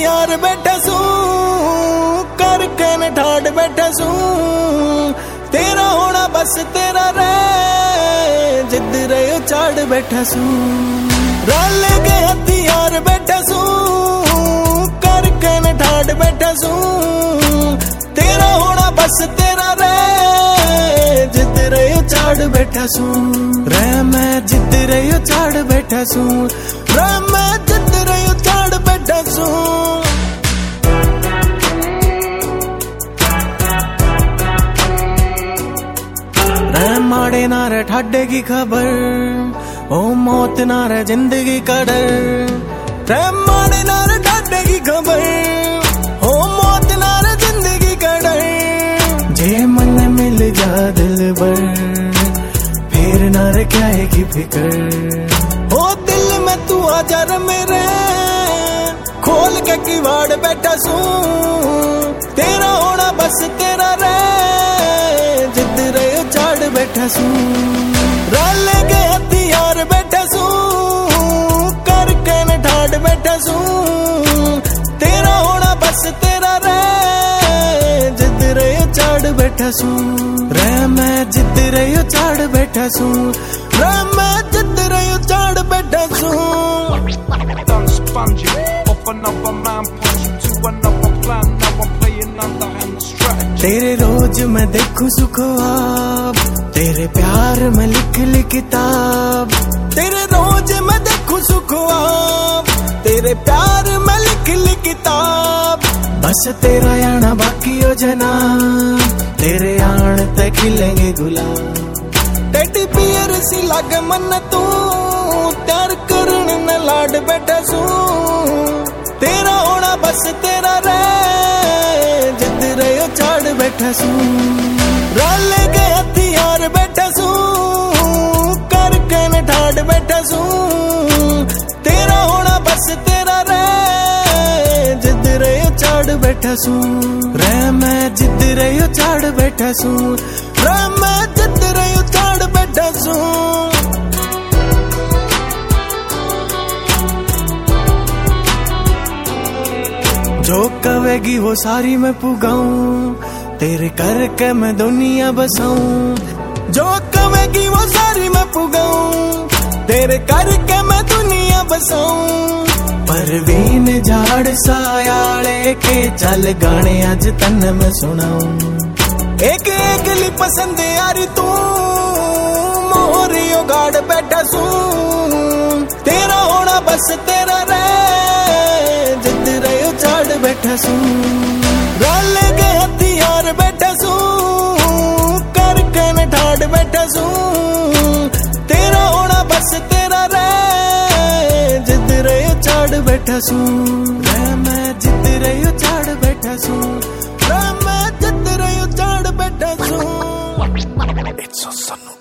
यार बैठा सू करके न ठाड़ बैठा सू तेरा होना बस तेरा रे जिद रहे चाड़ बैठा सू रल के हथियार बैठा सू करके न ठाड़ बैठा सू तेरा होना बस तेरा रे जिद रहे चाड़ बैठा सू रे मैं जिद रहे चाड़ बैठा सू रे मैं जिद रहे चाड़ बैठा सू माड़े नार ठाडे की खबर ओ मौत नार जिंदगी का डर माड़े नार ठाडे की खबर ओ मौत नार जिंदगी का डर जे मन मिल जा दिल भर फिर नार क्या है की फिकर ओ दिल में तू आजा रे मेरे खोल के किवाड़ बैठा सू तेरा होना बस तेरा रे जिद रहे चाड़ बैठा सू रल के हथियार बैठा सू करके न ठाड़ बैठा सू तेरा होना बस तेरा रे जिद रहे चाड़ बैठा सू रे मैं जिद रहे चाड़ बैठा सू रे मैं जिद रहे चाड़ बैठा सू Done sponging off another man punching to another plan. Now I'm playing underhand strategy. तेरे रोज मैं देखूं सुखवाब तेरे प्यार में लिख ली किताब तेरे रोज मैं देखूं सुखवाब तेरे प्यार में लिख ली किताब बस तेरा आना बाकी हो जनाब तेरे आन ते खिलेंगे गुलाब टेडी पियर सी लग मन तू प्यार करन न लाड बैठा सू तेरा होना बस तेरा रे जिद रहे चाड़ बैठा सू रल के हथियार बैठा सू करके न ठाड़ बैठा सू तेरा होना बस तेरा रे जिद रहे चाड़ बैठा सू रे मैं जिद रहे चाड़ बैठा सू रे मैं जिद रहे चाड़ बैठा सू जो कवेगी वो सारी मैं पुगाऊं तेरे करके मैं दुनिया बसाऊं जो कवेगी वो सारी मैं पुगाऊं तेरे करके मैं दुनिया बसाऊं परवीन झाड़ सायाले के चल गाने आज तन मैं सुनाऊं एक एक ली पसंद यारी तू मोहरियो गाड़ बैठा सू तेरा होना बस तेरा रे जिद रहे चाड़ बैठा सू रल के हथियार बैठा सू करके न ठाड़ बैठा सू तेरा होना बस तेरा रे जिद रहे चाड़ बैठा सू रे मैं जिद रहे चाड़ बैठा सू रे मैं जिद रहे चाड़ बैठा सू It's a son